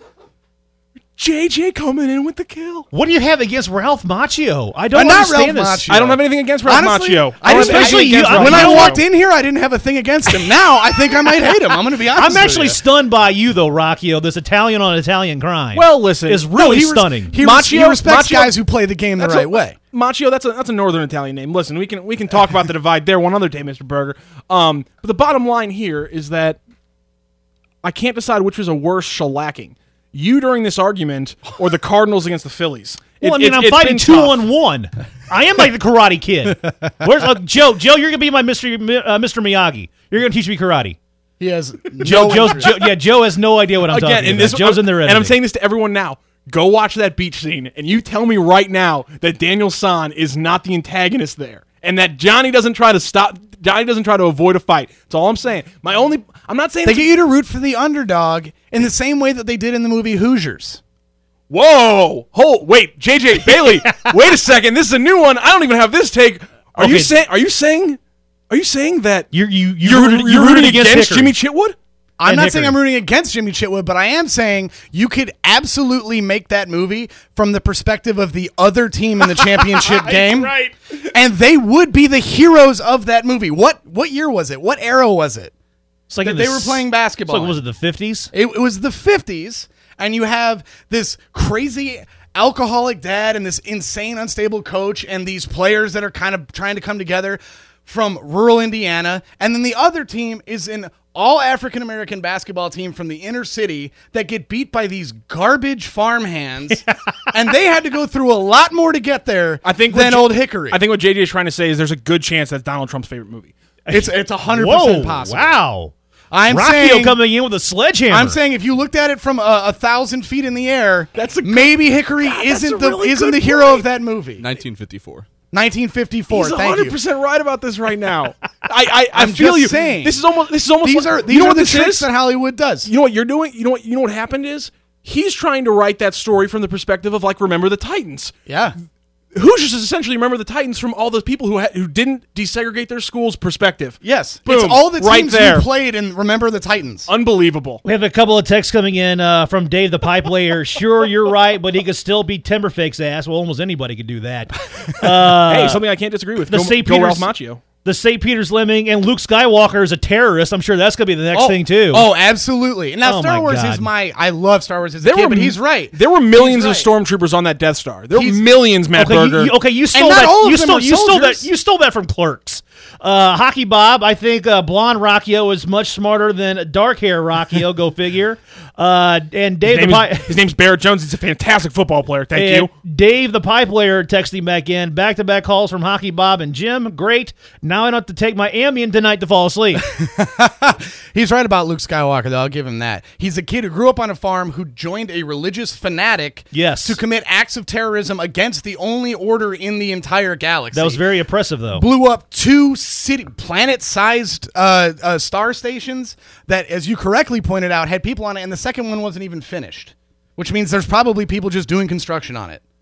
C: J J coming in with the kill.
A: What do you have against Ralph Macchio? I don't
B: Uh, not
A: understand
B: Ralph
A: this.
B: Macchio.
C: I don't have anything against Ralph
B: Honestly,
C: Macchio.
B: I
C: don't
B: just-
C: have anything
A: especially you-
C: against
A: I-
C: Ralph
B: When I
A: you know
C: Macchio.
B: walked in here, I didn't have a thing against him. Now I think I might hate him. I'm going to be honest.
A: I'm actually
B: with you.
A: stunned by you, though, Rockio. This Italian on Italian crime.
C: Well, listen,
A: is
C: no,
A: really
B: he res-
A: stunning.
B: He, res- he
C: Macchio-
B: respects
C: Macchio-
B: guys who play the game the
C: That's
B: right
C: a-
B: way.
C: Macchio, that's a that's a northern Italian name. Listen, we can we can talk about the divide there one other day, Mister Berger. Um, but the bottom line here is that I can't decide which was a worse shellacking. You during this argument or the Cardinals against the Phillies.
A: Well,
C: It-
A: I mean,
C: it's-
A: I'm
C: it's
A: fighting
C: been
A: two
C: tough.
A: on one. I am like the Karate Kid. Where's uh, Joe? Joe, you're gonna be my Mister Mi- uh, Mister Miyagi. You're gonna teach me karate.
B: He has
A: Joe,
B: no
A: Joe's,
B: interest.
A: Joe, yeah, Joe has no idea what I'm
C: Again,
A: talking
C: and
A: about.
C: this,
A: Joe's in there,
C: and I'm saying this to everyone now. Go watch that beach scene, and you tell me right now that Daniel San is not the antagonist there, and that Johnny doesn't try to stop. Johnny doesn't try to avoid a fight. That's all I'm saying. My only, I'm not saying
B: They
C: it's-
B: get you to root for the underdog in the same way that they did in the movie Hoosiers.
C: Whoa! Hold, wait, J J Bailey. Wait a second. This is a new one. I don't even have this take. Are you
A: Okay.
C: saying? Are you saying? Are you saying that
A: you're you you
C: you're,
A: rooted,
C: you're
A: you're
C: rooting
A: rooting
C: against,
A: against,
C: Jimmy
A: Hickory.
C: Chitwood?
B: I'm
A: And
B: not
A: Hickory.
B: saying I'm rooting against Jimmy Chitwood, but I am saying you could absolutely make that movie from the perspective of the other team in the championship game.
C: Right.
B: And they would be the heroes of that movie. What what year was it? What era was it?
A: It's like
B: that
A: in
B: they
A: the
B: were
A: s-
B: playing basketball
A: So
B: in.
A: was it the fifties?
B: It, it was the fifties, and you have this crazy alcoholic dad and this insane unstable coach and these players that are kind of trying to come together from rural Indiana. And then the other team is an all African-American basketball team from the inner city that get beat by these garbage farmhands. And they had to go through a lot more to get there
C: I think what
B: than
C: J-
B: Old Hickory.
C: I think what J J is trying to say is there's a good chance that's Donald Trump's favorite movie.
B: it's it's one hundred
A: Whoa!
B: percent possible.
A: Wow!
B: I'm
A: Rockio
B: saying
A: coming in with a sledgehammer.
B: I'm saying if you looked at it from a, a thousand feet in the air,
C: That's a good-
B: maybe Hickory
C: God, that's
B: isn't
C: a
B: the
C: really
B: isn't
C: good
B: the hero
C: point.
B: of that movie.
F: nineteen fifty-four.
B: nineteen fifty-four.
C: He's
B: Thank you.
C: one hundred percent right about this right now. I I, I
B: I'm
C: feel
B: just
C: you.
B: saying.
C: This is almost this is almost
B: These
C: like,
B: are these
C: you know
B: are
C: what
B: the
C: this
B: tricks
C: is?
B: that Hollywood does.
C: You know what you're doing? You know what you know what happened is he's trying to write that story from the perspective of like remember the Titans.
B: Yeah.
C: Hoosiers is essentially remember the Titans from all those people who ha- who didn't desegregate their schools perspective.
B: Yes.
C: Boom,
B: it's all the teams
C: right there.
B: you played and remember the Titans.
C: Unbelievable.
A: We have a couple of texts coming in uh, from Dave the Pipe Layer. Sure, you're right, but he could still beat Timberfake's ass. Well, almost anybody could do that. Uh,
C: hey, something I can't disagree with.
A: the
C: Go,
A: Saint
C: go Ralph
A: Peters-
C: Macchio.
A: The Saint Peter's Lemming and Luke Skywalker is a terrorist. I'm sure that's going to be the next
B: oh,
A: thing, too.
B: Oh, absolutely. And now
A: Oh,
B: Star
A: my
B: Wars
A: God.
B: is my... I love Star Wars as a
C: There
B: kid,
C: were-
B: but he's right.
C: There were millions of
B: He's
C: stormtroopers on that Death Star. There
B: He's-
C: were millions, Matt
A: Okay,
C: Berger.
A: you, you- okay, you stole
B: not
A: that.
B: all of
A: You
B: them
A: stole.
B: are
A: You stole that.
B: soldiers.
A: You stole that from Clerks. Uh, Hockey Bob, I think uh, blonde Rockio is much smarter than dark hair Rockio. Go figure. Uh, and Dave
C: his,
A: the
C: name
A: Pipe.
C: is, his name's Barrett Jones. He's a fantastic football player. Thank
A: and
C: you.
A: Dave the Pipe Layer texting back in. Back to back calls from Hockey Bob and Jim. Great. Now I don't have to take my Ambien tonight to fall asleep.
B: He's right about Luke Skywalker, though. I'll give him that. He's a kid who grew up on a farm who joined a religious fanatic
A: Yes.
B: to commit acts of terrorism against the only order in the entire galaxy.
A: That was very oppressive, though.
B: Blew up two city planet-sized uh, uh, star stations that, as you correctly pointed out, had people on it, and the second one wasn't even finished, which means there's probably people just doing construction on it.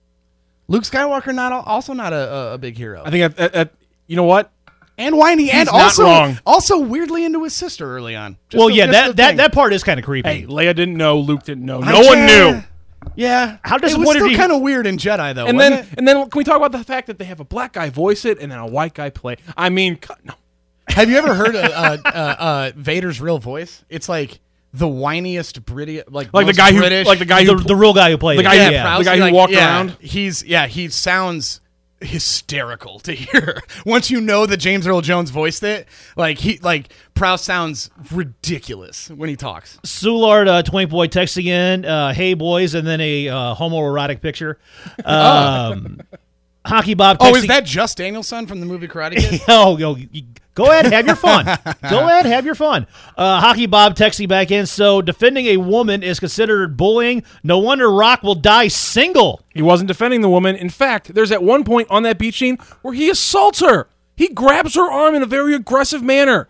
B: Luke Skywalker not al- also not a, a, a big hero.
C: I think, at, at, at, you know what?
B: And whiny, and
C: not
B: also
C: wrong.
B: also weirdly into his sister early on. Just
A: well,
B: the-
A: yeah,
B: just
A: that,
B: the
A: that,
B: thing.
A: that part is kind of creepy.
C: Hey, Leia didn't know. Luke didn't know.
B: I
C: No one
B: can't-
C: knew.
B: Yeah,
A: How
B: it was
A: disappointed
B: still
A: do you-
B: kind of weird in Jedi though.
C: And
B: wasn't
C: then,
B: it?
C: and then, can we talk about the fact that they have a black guy voice it and then a white guy play? I mean, cu- no.
B: Have you ever heard uh, uh, uh, uh, Vader's real voice? It's like the whiniest British, like
C: Like the
B: most
C: guy
B: British,
C: who, like the guy
A: the,
C: who,
A: the real guy who played
C: the
A: it.
C: guy who-
A: yeah.
C: the guy who
B: like,
C: walked
B: yeah,
C: around?
B: He's yeah, he sounds hysterical to hear. Once you know that James Earl Jones voiced it, like he like Prowse sounds ridiculous when he talks.
A: Soulard, uh, Twink Boy texting in, uh, hey boys, and then a uh, homoerotic picture.
C: Oh.
A: Um, Hockey Bob texting.
B: Oh, is that just Danielson from the movie Karate Kid?
A: oh, yo, you- go ahead, have your fun. Go ahead, have your fun. Uh, Hockey Bob texting back in. So defending a woman is considered bullying. No wonder Rock will die single.
C: he wasn't defending the woman. In fact, there's at one point on that beach scene where he assaults her. He grabs her arm in a very aggressive manner.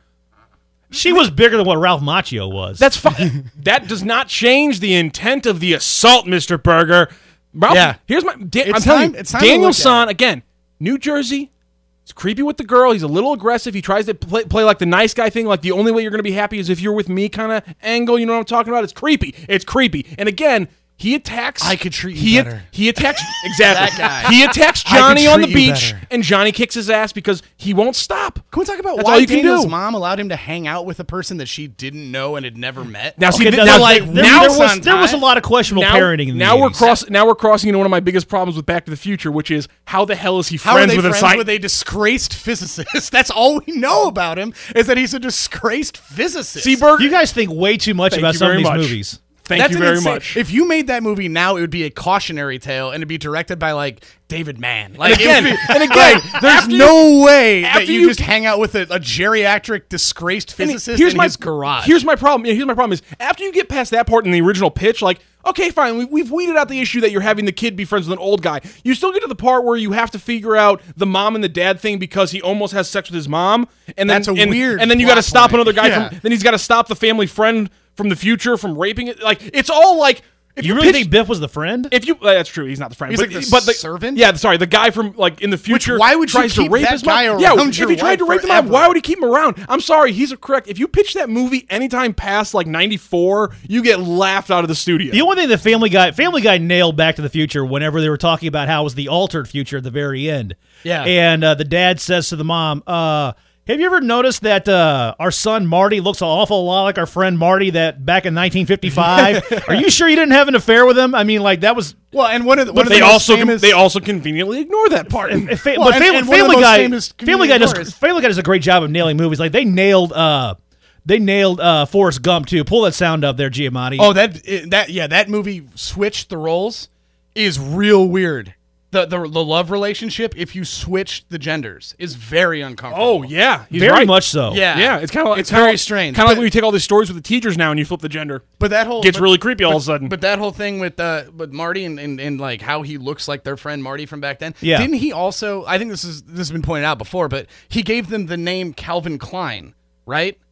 A: She was bigger than what Ralph Macchio was.
C: That's fine. That does not change the intent of the assault, Mister Berger. Ralph,
B: Yeah.
C: Here's my. Da-
B: It's
C: I'm telling
B: time-
C: you,
B: it's time to look
C: Daniel
B: at
C: San
B: it.
C: again. New Jersey. He's creepy with the girl. He's a little aggressive. He tries to play, play like the nice guy thing, like the only way you're going to be happy is if you're with me kind of angle. You know what I'm talking about? It's creepy. It's creepy. And again, he attacks.
B: I could treat you
C: he,
B: better.
C: He attacks exactly.
B: That guy.
C: He attacks
B: I could
C: Johnny on the
B: treat you
C: beach,
B: better.
C: and Johnny kicks his ass because he won't stop.
B: Can we talk about
C: That's
B: why
C: all you can
B: Daniel's
C: do.
B: mom allowed him to hang out with a person that she didn't know and had never met?
C: Now, see,
A: Okay,
C: th-
A: now,
C: now,
A: like,
C: like
A: there,
C: now,
A: there was, there was a
B: sometime-
A: lot of questionable
C: now,
A: parenting in the
C: now we're
A: eighties.
C: cross. Now we're crossing into one of my biggest problems with Back to the Future, which is how the hell is he
B: How
C: friends
B: are they
C: with a
B: friends
C: scientist?
B: with a disgraced physicist? That's all we know about him is that he's a disgraced physicist.
C: Seaberg,
A: You guys think way too much
C: Thank
A: about
C: you
A: some of
C: very
A: these
C: much.
A: movies.
C: thank
B: That's
C: you
B: an
C: very
B: insane-
C: much.
B: If you made that movie now, it would be a cautionary tale and it'd be directed by like David Mann. Like it
C: again,
B: would be-
C: and again,
B: like, there's
C: after you-
B: no way that
C: after
B: you,
C: you
B: just
C: get-
B: hang out with a, a geriatric disgraced
C: I mean,
B: physicist in his garage.
C: Here's my problem. Yeah, here's my problem is after you get past that part in the original pitch, like, okay, fine, we, we've weeded out the issue that you're having the kid be friends with an old guy. You still get to the part where you have to figure out the mom and the dad thing because he almost has sex with his mom, and then
B: That's a
C: and,
B: weird
C: And then you got to
B: plot
C: stop
B: point.
C: another guy
B: Yeah.
C: from. Then he's got to stop the family friend from the future from raping it. Like it's all like. If
A: You
C: you
A: really
C: pitch-
A: think Biff was the friend?
C: If you, uh, that's true. He's not the friend.
B: He's
C: but,
B: like the
C: but the
B: servant?
C: Yeah, sorry, the guy from like in the future.
B: why would you
C: tries to
B: keep
C: rape
B: that
C: his mom.
B: guy
C: Yeah,
B: around
C: if
B: your
C: he tried to
B: wife
C: rape the mom,
B: forever?
C: why would he keep him around? I'm sorry, he's a correct. If you pitch that movie anytime past like ninety-four, you get laughed out of the studio.
A: The only thing that Family Guy Family Guy nailed Back to the Future whenever they were talking about how it was the altered future at the very end.
B: Yeah.
A: And uh, the dad says to the mom, uh, have you ever noticed that uh, our son Marty looks an awful lot like our friend Marty that back in nineteen fifty-five? Are you sure you didn't have an affair with him? I mean, like, that was...
B: well, and one of the, one
C: but
B: of
C: they
B: the most
C: also
B: famous,
C: they also conveniently ignore that part.
A: Fa-
B: Well,
A: but
B: and-
A: Fam-
B: and one of
A: Family
B: the most
A: Guy,
B: famous
A: Family Guy does
B: ignorers.
A: Family Guy does a great job of nailing movies. Like they nailed, uh, they nailed uh, Forrest Gump too. Pull that sound up there, Giamatti.
B: Oh, that it- that yeah, that movie switched the roles is real weird. The, the the love relationship, if you switch the genders, is very uncomfortable.
C: oh yeah, he's
A: very
C: right.
A: much so.
B: yeah,
C: Yeah, it's kind of
B: it's very strange.
C: Kind of like
B: But-
C: when you take all these stories with the teachers now and you flip the gender.
B: But that whole
C: Gets
B: but-
C: really creepy all
B: but-
C: of a sudden.
B: But that whole thing with uh, with Marty and, and, and like how he looks like their friend Marty from back then.
A: Yeah.
B: Didn't he also? I think this is this has been pointed out before, but he gave them the name Calvin Klein, right?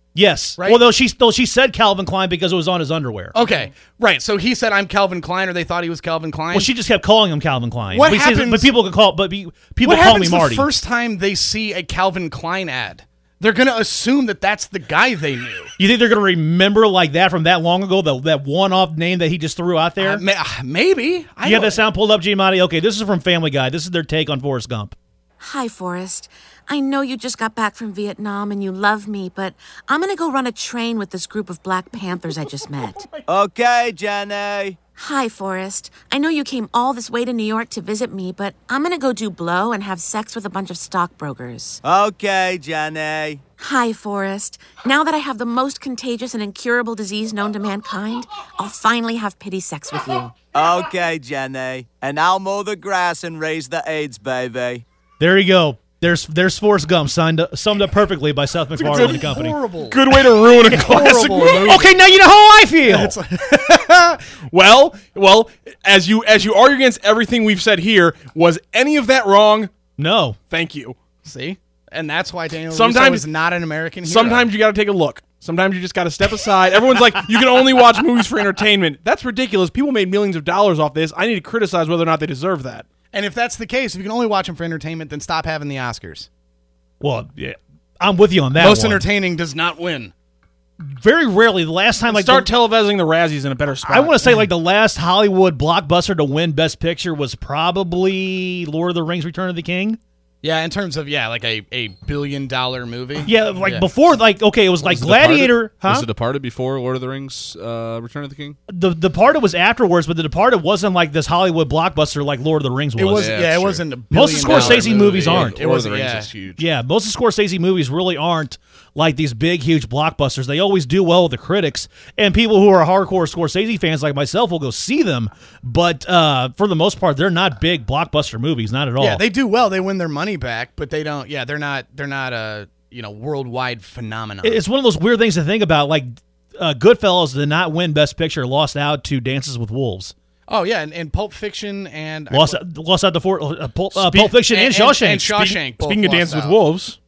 A: Yes.
B: Right?
A: Well, though she though she said Calvin Klein because it was on his underwear.
B: Okay, right. So he said, "I'm Calvin Klein," or they thought he was Calvin Klein.
A: Well, she just kept calling him Calvin Klein.
B: What
A: but he says-
B: happens-
A: But people can call. But be, people
B: what
A: call me
B: happens
A: Marty.
B: the first time they see a Calvin Klein ad? They're going to assume that that's the guy they knew.
A: You think they're going to remember like that from that long ago? The, that one-off name that he just threw out there.
B: Uh, ma- maybe. I
A: you have
B: don't-
A: that sound pulled up, Giamatti? Okay, this is from Family Guy. This is their take on Forrest Gump.
F: Hi, Forrest. I know you just got back from Vietnam and you love me, but I'm gonna go run a train with this group of Black Panthers I just met.
G: Okay, Jenny.
F: Hi, Forrest. I know you came all this way to New York to visit me, but I'm gonna go do blow and have sex with a bunch of stockbrokers.
G: Okay, Jenny.
F: Hi, Forrest. Now that I have the most contagious and incurable disease known to mankind, I'll finally have pity sex with you.
G: Okay, Jenny. And I'll mow the grass and raise the AIDS, baby.
A: There you go. There's there's Forrest Gump signed up, summed up perfectly by Seth MacFarlane and Company.
B: Horrible.
C: Good way to ruin a classic
B: Horrible
C: movie.
B: movie.
A: Okay, now you know how I feel.
C: Well, well, as you as you argue against everything we've said here, was any of that wrong?
A: No.
C: Thank you.
B: See? And that's why Daniel
C: Sometimes-
B: Russo is not an American hero.
C: Sometimes you got to take a look. Sometimes you just got to step aside. Everyone's like, you can only watch movies for entertainment. That's ridiculous. People made millions of dollars off this. I need to criticize whether or not they deserve that.
B: And if that's the case, if you can only watch them for entertainment, then stop having the Oscars.
A: Well, yeah, I'm with you on that
B: Most
A: one.
B: entertaining does not win.
A: Very rarely. The last time, like
C: Start
A: the,
C: televising the Razzies in a better spot.
A: I want to say, like the last Hollywood blockbuster to win Best Picture was probably Lord of the Rings: Return of the King.
B: Yeah, in terms of, yeah, like a, a billion dollar movie.
A: Yeah, like
B: Yeah.
A: before, like okay, it was like
H: Was The
A: Gladiator,
H: Departed?
A: huh?
H: Was The Departed before Lord of the Rings, uh, Return of the King?
A: The Departed was afterwards, but The Departed wasn't like this Hollywood blockbuster like Lord of the Rings was.
B: It was,
H: Yeah,
B: yeah,
H: that's
B: it
H: true.
B: wasn't a
A: Most of
B: billion dollar
A: Scorsese
B: movie.
A: movies aren't.
B: It
H: Lord
B: was,
H: of the Rings
B: yeah.
H: is huge.
A: Yeah, most of Scorsese movies really aren't like these big, huge blockbusters. They always do well with the critics, and people who are hardcore Scorsese fans like myself will go see them. But uh, for the most part, they're not big blockbuster movies, not at all.
B: Yeah, they do well. They win their money back, but they don't. Yeah, they're not. They're not a you know worldwide phenomenon.
A: It's one of those weird things to think about. Like uh, Goodfellas did not win Best Picture, lost out to Dances with Wolves.
B: Oh yeah, and, and Pulp Fiction and
A: Lost lost out to for, uh, Pulp, uh,
C: Spe-
A: Pulp Fiction and,
B: and-
A: Shawshank.
B: and Shawshank. both
C: Speaking of
B: lost
C: Dances with
B: out.
C: Wolves,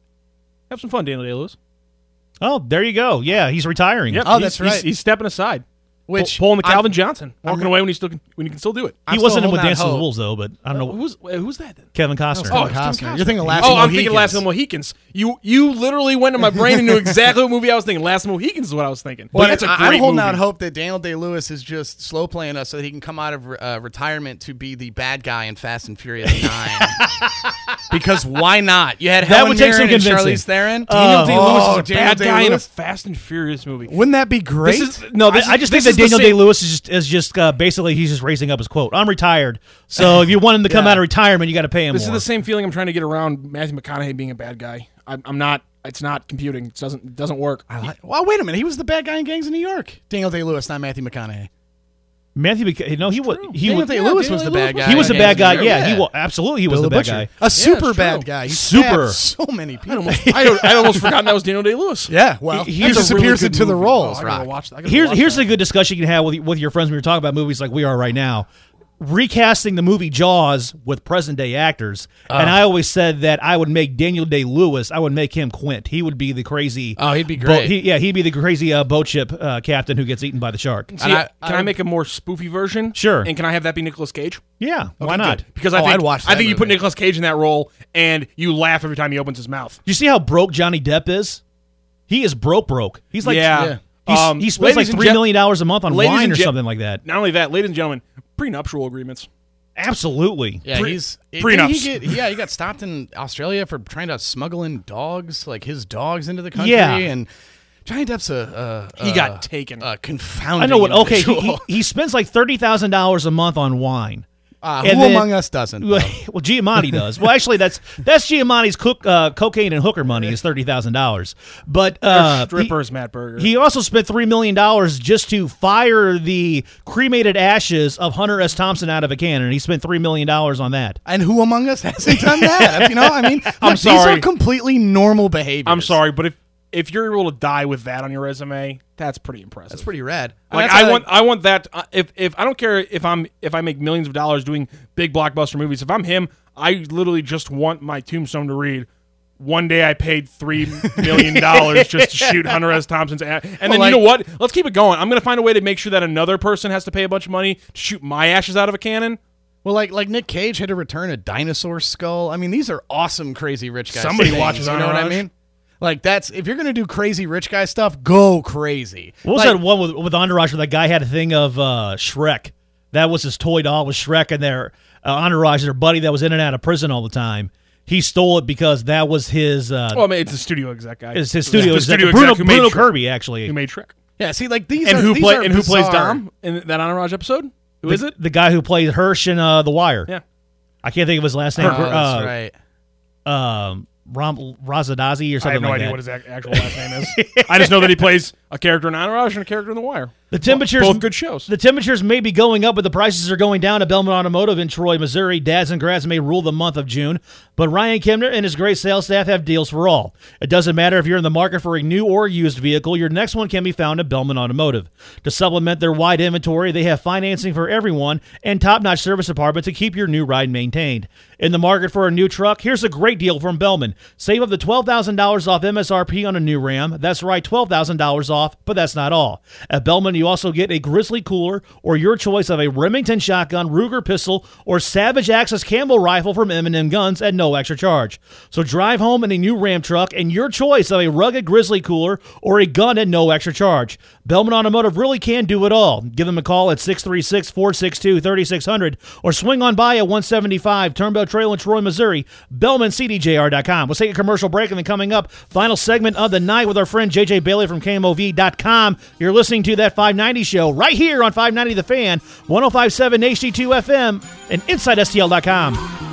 C: have some fun, Daniel Day-Lewis.
A: Oh, there you go. Yeah, he's retiring.
C: Yep,
B: Oh,
C: he's-
B: that's
C: he's-
B: right.
C: He's, stepping aside.
B: Which
C: Pull- pulling the
B: I'm-
C: Calvin Johnson, walking
B: I'm-
C: away when he still can, when he can still do it.
A: He
B: I'm
A: wasn't
B: still
A: in with
B: holding out
A: Dances with
B: hope.
A: Wolves though, but I don't know.
C: Who's who's that then?
A: Kevin Costner.
B: Oh,
C: it's Kevin
B: Costner.
C: Costner.
B: You're thinking Last
C: Oh,
B: of the
C: I'm thinking
B: Mohicans.
C: Last of the Mohicans. You you literally went in my brain and knew exactly what movie I was thinking. Last of the Mohicans is what I was thinking.
B: Well,
C: That's a
B: I-
C: great
B: I'm holding
C: movie.
B: out hope that Daniel Day-Lewis is just slow playing us so that he can come out of uh, retirement to be the bad guy in Fast and Furious nine. Because why not? You had
A: That
B: Helen
A: would take some
B: Mirren and
A: convincing.
B: Charlize Theron.
C: Daniel Day-Lewis
B: oh,
C: is a
B: Daniel
C: bad guy in a
B: Day-Lewis?
C: Fast and Furious movie.
B: Wouldn't that be great?
C: This is no. This
A: I, I just
C: this
A: think
C: is
A: that
C: the
A: Daniel
C: same-
A: Day Lewis is just is just uh, basically he's just raising up his quote. I'm retired, so if you want him to come
B: Yeah.
A: out of retirement, you got to pay him
C: This
A: more.
C: is the same feeling I'm trying to get around Matthew McConaughey being a bad guy. I'm, I'm not. It's not computing. It doesn't. It doesn't work.
B: I like- well, wait a minute. He was the bad guy in Gangs of New York. Daniel Day-Lewis, not Matthew McConaughey.
A: Matthew. Mc- No, he was he
B: Daniel
A: was
B: Day-Lewis
C: Daniel
B: was the
C: Day-Lewis
B: bad
C: was-
B: guy.
A: he was
B: in
A: a bad
B: Gangs of New
A: guy.
B: York.
A: Yeah, he was absolutely he was
B: Bill
A: the
B: the
A: bad
B: Butcher.
A: guy.
B: A super
C: it's
B: bad
C: true.
B: guy. He
A: Super.
B: stabbed so many
C: I
B: people.
C: almost, I, don't- I almost forgot that was Daniel Day-Lewis.
B: Yeah, well,
A: He-
B: he,
A: here's
B: just
C: a really
B: appears
C: good
B: into the
C: movie.
B: roles.
C: Oh, I gotta
B: Rock.
C: watch that. I gotta
A: Here's
C: watch
A: here's
C: that.
A: a good discussion you can have with with your friends when you're talking about movies like we are right now. Recasting the movie Jaws with present day actors, and I always said that I would make Daniel Day Lewis. I would make him Quint. He would be the crazy.
B: Oh, he'd be
A: boat-
B: great.
A: he, yeah, he'd be the crazy uh, boat ship uh, captain who gets eaten by the shark.
C: See,
B: And I-
C: can I, make a more spoofy version?
A: Sure.
C: And can I have that be Nicolas Cage?
A: Yeah, why
C: Okay,
A: not?
C: good. Because I
B: Oh,
C: think
B: I'd watch
C: I
B: that
C: think you put
B: movie.
C: Nicolas Cage in that role, and you laugh every time he opens his mouth.
A: You see how broke Johnny Depp is? He is broke, broke. He's like,
C: Yeah.
B: Yeah.
A: he's,
C: Um,
A: he spends like
C: ladies and
A: three
C: gen-
A: million dollars a month on
C: ladies
A: wine
C: and
A: or
C: gen-
A: something like that.
C: Not only that, ladies and gentlemen, prenuptial agreements.
A: Absolutely.
B: Yeah,
C: Pre-
B: he's
C: prenups.
B: didn't He get, yeah, he got stopped in Australia for trying to smuggle in dogs, like his dogs, into the country.
A: Yeah.
B: And Johnny Depp's a, a
C: He
B: a-
C: got taken.
B: A confounding.
A: I know what. Okay, he,
B: individual.
A: he, he spends like thirty thousand dollars a month on wine.
B: Uh,
A: and
B: who
A: then-
B: among us doesn't? though?
A: Well, Giamatti does. Well, actually, that's that's Giamatti's cook, uh, cocaine and hooker money is thirty thousand dollars. But uh, he-
C: Strippers, Matt Berger.
A: He also spent three million dollars just to fire the cremated ashes of Hunter S. Thompson out of a cannon. He spent three million dollars on that.
B: And who among us hasn't done that? You know, I mean,
C: I'm
B: look,
C: sorry.
B: These are completely normal behaviors.
C: I'm sorry, but if if you're able to die with that on your resume, that's pretty impressive.
B: That's pretty rad.
C: Like
B: That's
C: I
B: how
C: want, I want that. Uh, if if I don't care if I'm if I make millions of dollars doing big blockbuster movies, if I'm him, I literally just want my tombstone to read, one day I paid three million dollars just to shoot Hunter S. Thompson's ash. And then,
B: Well, like-
C: you know what? Let's keep it going. I'm going to find a way to make sure that another person has to pay a bunch of money to shoot my ashes out of a cannon.
B: Well, like like Nick Cage had to return a dinosaur skull. I mean, these are awesome, crazy rich guys.
C: Somebody
B: things,
C: watches
B: You know what I
C: Entourage.
B: mean? Like that's if you're gonna do crazy rich guy stuff, go crazy.
A: What was
B: Like,
A: that one with, with Entourage where that guy had a thing of uh, Shrek? That was his toy doll was Shrek, and their uh, Entourage, their buddy that was in and out of prison all the time. He stole it because that was his. Uh,
C: Well, I mean, it's a studio exec guy.
A: his, his studio
C: The
A: exec,
C: studio
A: Bruno,
C: exec who made
A: Bruno
C: Shrek.
A: Kirby, actually.
C: Who made Shrek?
B: Yeah, see, like these
C: And
B: are
C: who
B: these
C: play
B: are
C: and who plays
B: bizarre.
C: Dom in that Entourage episode? Who
A: the,
C: is it?
A: The guy who played Hirsch in uh, The Wire.
C: Yeah.
A: I can't think of his last name.
B: Oh, that's
A: uh,
B: right.
A: Um, Ram, Razadazi or something
C: I have no
A: like
C: idea
A: that.
C: what his ac- actual last name is. I just know that he plays a character in Entourage and a character in The Wire.
A: The temperatures,
C: Both good shows.
A: The temperatures may be going up, but the prices are going down at Bellman Automotive in Troy, Missouri. Dads and grads may rule the month of June, but Ryan Kimner and his great sales staff have deals for all. It doesn't matter if you're in the market for a new or used vehicle, your next one can be found at Bellman Automotive. To supplement their wide inventory, they have financing for everyone and top-notch service department to keep your new ride maintained. In the market for a new truck, here's a great deal from Bellman. Save up to twelve thousand dollars off M S R P on a new Ram. That's right, twelve thousand dollars off, but that's not all. At Bellman, you also get a Grizzly cooler or your choice of a Remington shotgun, Ruger pistol, or Savage Axis Campbell rifle from M and M Guns at no extra charge. So drive home in a new Ram truck and your choice of a rugged Grizzly cooler or a gun at no extra charge. Bellman Automotive really can do it all. Give them a call at six three six, four six two, three six zero zero or swing on by at one seventy-five Turnbell Trail in Troy, Missouri. Bellman C D J R dot com. We'll take a commercial break and then coming up, final segment of the night with our friend J J Bailey from K M O V dot com. You're listening to That five ninety Show right here on five ninety The Fan, one oh five point seven H D two F M, and Inside S T L dot com.